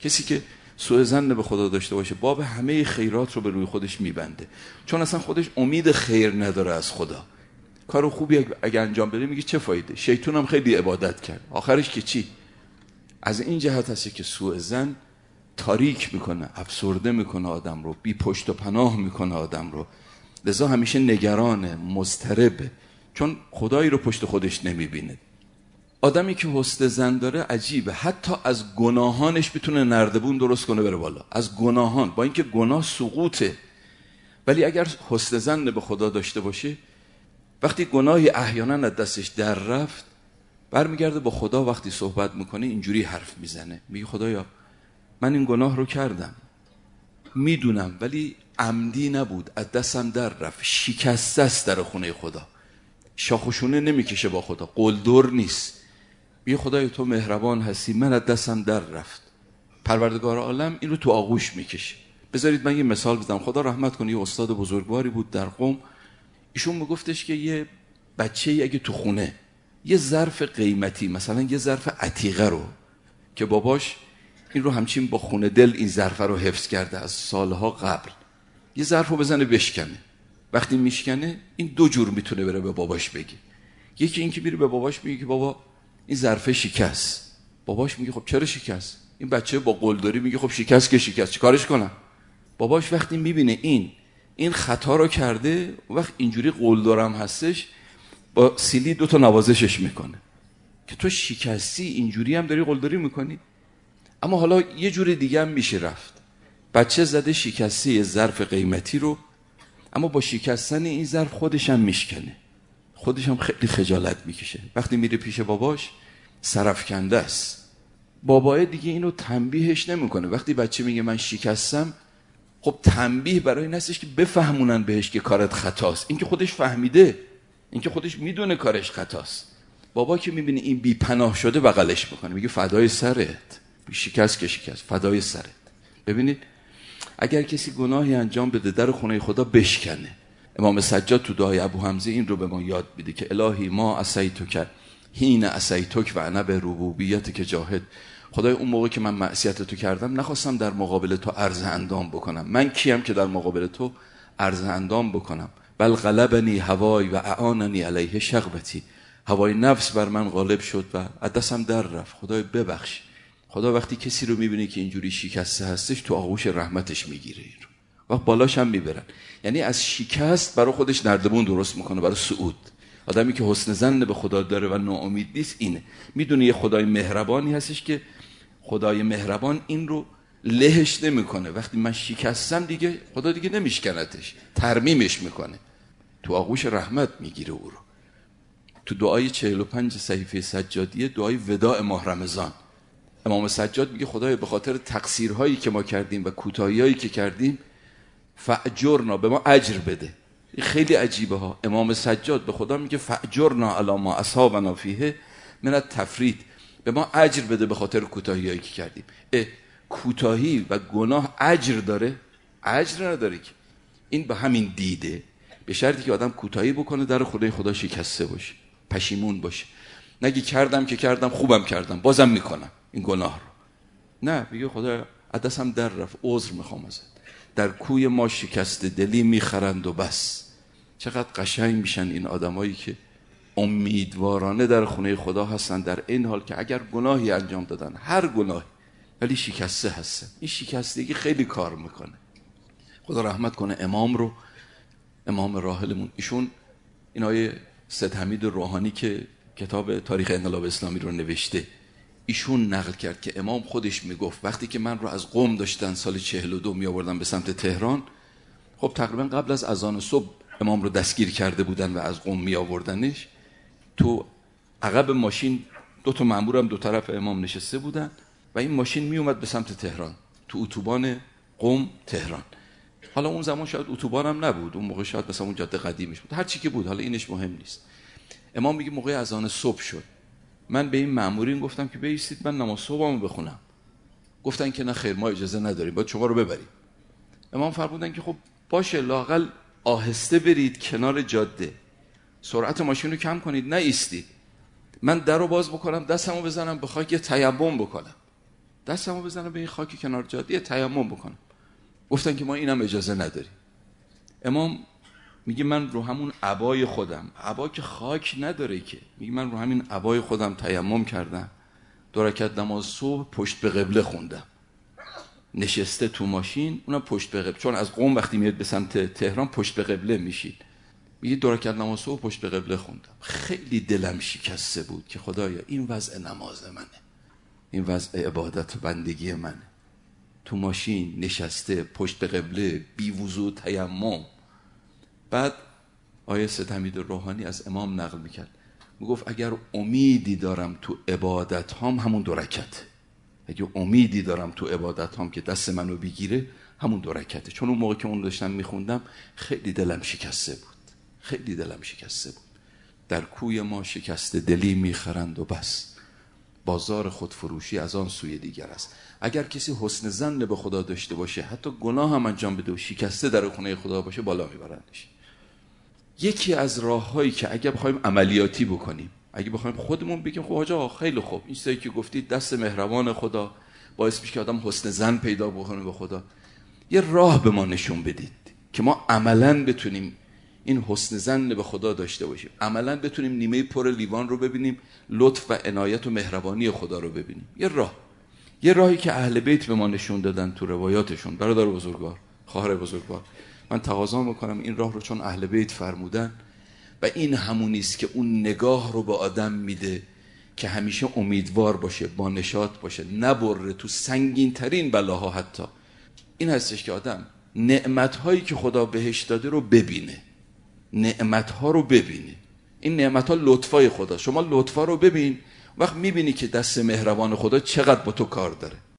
کسی که سوء ظن به خدا داشته باشه باب همه خیرات رو به روی خودش میبنده، چون اصلا خودش امید خیر نداره از خدا. کار خوبی اگه انجام بده میگه چه فایده، شیطان هم خیلی عبادت کرد، آخرش که چی؟ از این جهت هست که سوء ظن تاریک میکنه، افسرده میکنه آدم رو، بی پشت و پناه میکنه آدم رو. لذا همیشه نگرانه، مضطربه، چون خدایی رو پشت خودش نمیبینه. آدمی که حسن ظن داره عجیبه، حتی از گناهانش بتونه نردبون درست کنه بره بالا، از گناهان، با اینکه گناه سقوطه، ولی اگر حسن ظن به خدا داشته باشه، وقتی گناهی احیانا از دستش در رفت، برمیگرده با خدا، وقتی صحبت میکنه اینجوری حرف میزنه، میگه خدایا من این گناه رو کردم، میدونم، ولی عمدی نبود، از دستم در رفت، شکسته است در خونه خدا، شاخوشونه نمیکشه با خدا، قلدر نیست. میگه خدای تو مهربان هستی، من از دستم در رفت. پروردگار عالم این رو تو آغوش میکشه. بذارید من یه مثال بزنم. خدا رحمت کنه، یه استاد بزرگواری بود در قم، ایشون میگفتش که یه بچه‌ای اگه تو خونه یه ظرف قیمتی، مثلا یه ظرف عتیقه رو که باباش این رو همچین با خونه دل این ظرف رو حفظ کرده از سالها قبل، یه ظرف رو بزنه بشکنه، وقتی میشکنه این دو جور میتونه بره به باباش بگه. یکی این که میره به باباش میگه که بابا این ظرف شکست. باباش میگه خب چرا شکست؟ این بچه با قلدری میگه خب شکست که شکست، چیکارش کنم؟ باباش وقتی میبینه این خطا رو کرده، وقت اینجوری قلدرم هستش، با سیلی 2 تا نوازشش میکنه که تو شکستی، اینجوری هم داری قلدری میکنی. اما حالا یه جور دیگه هم میشه رفت. بچه زده شکستی ظرف قیمتی رو، اما با شکستن این ظرف خودش هم میشکنه، خودش هم خیلی خجالت میکشه. وقتی میره پیش باباش سرفکنده است. بابای دیگه اینو تنبیهش نمیکنه. وقتی بچه میگه من شکستم، خب تنبیه برای این هستش که بفهمونن بهش که کارت خطاست. این که خودش فهمیده، این که خودش میدونه کارش خطاست. بابا که میبینه این بی پناه شده بغلش میکنه، میگه فدای سرت، شکست که شکست، فدای سرت. ببینید اگر کسی گناهی انجام بده در خونه خدا بشکنه. امام سجاد تو دعای ابو حمزه این رو به ما یاد میده که الهی ما عصیتک حین عصیتک و انا به ربوبیتک جاهد. خدای اون موقع که من معصیت تو کردم نخواستم در مقابل تو عرض اندام بکنم. من کیم که در مقابل تو عرض اندام بکنم؟ بل غلبنی هوای و اعاننی علیه شغبتی. هوای نفس بر من غالب شد و از دستم در رفت. خدای ببخش. خدا وقتی کسی رو میبینه که اینجوری شکسته هستش، تو آغوش رحمتش میگیره، این رو و بالاش هم میبرن. یعنی از شکست برای خودش نردبون درست میکنه برای صعود. آدمی که حسن ظن به خدا داره و ناامید نیست، اینه میدونه یه خدای مهربانی هستش که خدای مهربان این رو لهش نمیکنه. وقتی من شکستم دیگه خدا دیگه نمیشکنتش، ترمیمش میکنه، تو آغوش رحمت میگیره او رو. تو دعای 45 صحیفه سجادیه، دعای وداع ماه رمضان، امام سجاد میگه خدای به خاطر تقصیرهایی که ما کردیم و کوتاهی‌هایی که کردیم فاجرنا، به ما اجر بده. این خیلی عجیبه ها. امام سجاد به خدا میگه فاجرنا علی ما اصابنا فیه من التفرید، به ما اجر بده به خاطر کوتاهی‌هایی که کردیم. کوتاهی و گناه اجر داره؟ اجر نداره که. این به همین دیده، به شرطی که آدم کوتاهی بکنه در خدای خدا شکسته باشه، پشیمون باشه، نگی کردم که کردم، خوبم کردم، بازم میکنم این گناه رو. نه، بگه خدا دستم در رفت، عذر میخوام ازت. در کوی ما شکست دلی میخرند و بس. چقدر قشنگ میشن این آدمایی که امیدوارانه در خونه خدا هستن، در این حال که اگر گناهی انجام دادن، هر گناهی، ولی شکسته هستن. این شکستگی خیلی کار میکنه. خدا رحمت کنه امام رو، امام راحلمون. ایشون این آیه سید حمید روحانی که کتاب تاریخ انقلاب اسلامی رو نوشته، ایشون نقل کرد که امام خودش میگفت وقتی که من رو از قم داشتن سال 42 می آوردن به سمت تهران، خب تقریبا قبل از اذان صبح امام رو دستگیر کرده بودن و از قم می آوردنش. تو عقب ماشین 2 تا مأمور هم 2 طرف امام نشسته بودن و این ماشین می اومد به سمت تهران، تو اتوبان قم تهران. حالا اون زمان شاید اتوبان هم نبود، اون موقع شاید مثلا اون جاده قدیمش بود، هر چی که بود، حالا اینش مهم نیست. امام میگه موقع اذان صبح شد، من به این مأمورین گفتم که بایستید من نماز صبحمو بخونم. گفتن که نه خیر، ما اجازه نداریم، باید شما رو ببریم. امام فرمودن که خب باشه، لااقل آهسته برید کنار جاده، سرعت ماشین رو کم کنید، نه ایستید. من در رو باز بکنم، دستمو بزنم بخوام یه تیمم بکنم. دستمو بزنم به این خاک کنار جاده تیمم بکنم. گفتن که ما اینم اجازه نداریم. امام میگه من رو همون عبای خودم، عبا که خاک نداره که، میگه من رو همین عبای خودم تیمم کردم، 2 رکعت نماز صبح پشت به قبله خوندم، نشسته تو ماشین، اونم پشت به قبله، چون از قم وقتی میاد به سمت تهران پشت به قبله میشید. میگه 2 رکعت نماز صبح پشت به قبله خوندم. خیلی دلم شکسته بود که خدایا این وضع نماز منه، این وضع عبادت و بندگی منه، تو ماشین نشسته پشت به قبله بی وضو تیمم. بعد آیه سید حمید روحانی از امام نقل میکرد، میگفت اگر امیدی دارم تو عبادت هام همون 2 رکعته، اگه امیدی دارم تو عبادت هام که دست منو بگیره همون 2 رکعته. چون اون موقع که اون داشتم میخوندم خیلی دلم شکسته بود، خیلی دلم شکسته بود. در کوی ما شکسته دلی میخرند و بس، بازار خودفروشی از آن سوی دیگر است. اگر کسی حسن ظن به خدا داشته باشه، حتی گناه هم انجام بده و شکسته در خونه خدا باشه، بالا میبرندش. یکی از راههایی که اگه بخوایم عملیاتی بکنیم، اگه بخوایم خودمون بگیم خب آقا خیلی خوب، این چیزایی که گفتید دست مهربان خدا باعث میشه که آدم حسن ظن پیدا بکنه به خدا، یه راه به ما نشون بدید که ما عملاً بتونیم این حسن ظن به خدا داشته باشیم، عملاً بتونیم نیمه پر لیوان رو ببینیم، لطف و عنایت و مهربانی خدا رو ببینیم. یه راهی که اهل بیت به ما نشون دادن تو روایاتشون، برادر بزرگوار، خواهر بزرگوار، من تقاضا میکنم این راه رو چون اهل بیت فرمودن و این همونی است که اون نگاه رو به آدم میده که همیشه امیدوار باشه، با نشاط باشه، نبره تو سنگین ترین بلاها. حتی این هستش که آدم نعمت‌هایی که خدا بهش داده رو ببینه، نعمت‌ها رو ببینه. این نعمت‌ها لطفای خدا، شما لطفا رو ببین، وقت میبینی که دست مهربان خدا چقدر با تو کار داره.